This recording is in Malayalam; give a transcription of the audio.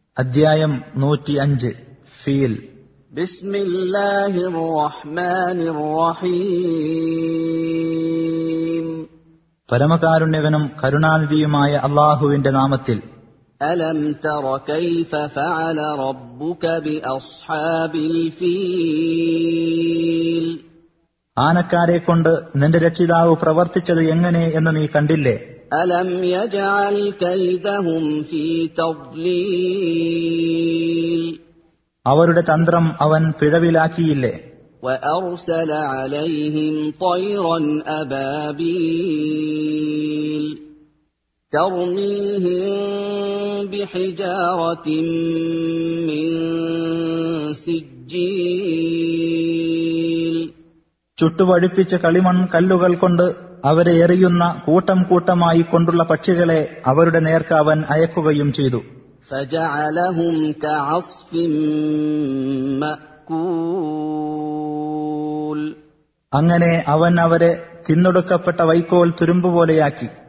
അധ്യായം 105 ഫീൽ. ബിസ്മില്ലാഹിർ റഹ്മാനിർ റഹീം. പരമകാരുണ്യകനും കരുണാനിധിയുമായ അല്ലാഹുവിന്റെ നാമത്തിൽ. അലം തറ കൈഫ ഫഅല റബ്ബുക ബിഅസ്ഹാബിൽ ഫീൽ. ആനക്കാരെ കൊണ്ട് നിന്റെ രക്ഷിതാവ് പ്രവർത്തിച്ചത് എങ്ങനെ എന്ന് നീ കണ്ടില്ലേ? അലം യജഅൽ കൈദഹും ഫീ തദ്ലീൽ. അവരുടെ തന്ത്രം അവൻ പിഴവിലാക്കിയില്ലേ? വഅർസല അലൈഹിം ത്വയ്റൻ അബാബീൽ തർമീഹിം ബിഹിജാറത്തിൻ മിൻ സിജ്ജീൽ. ചുട്ടുവഴുപ്പിച്ച കളിമൺ കല്ലുകൾ കൊണ്ട് അവരെ എറിയുന്ന കൂട്ടം കൂട്ടമായി കൊണ്ടുള്ള പക്ഷികളെ അവരുടെ നേർക്ക് അവൻ അയക്കുകയും ചെയ്തു. ഫജഅലഹും കഅസ്ഫിൻ മഅകൂൽ. അങ്ങനെ അവൻ അവരെ തിന്നൊടുക്കപ്പെട്ട വൈക്കോൽ തുരുമ്പുപോലെയാക്കി.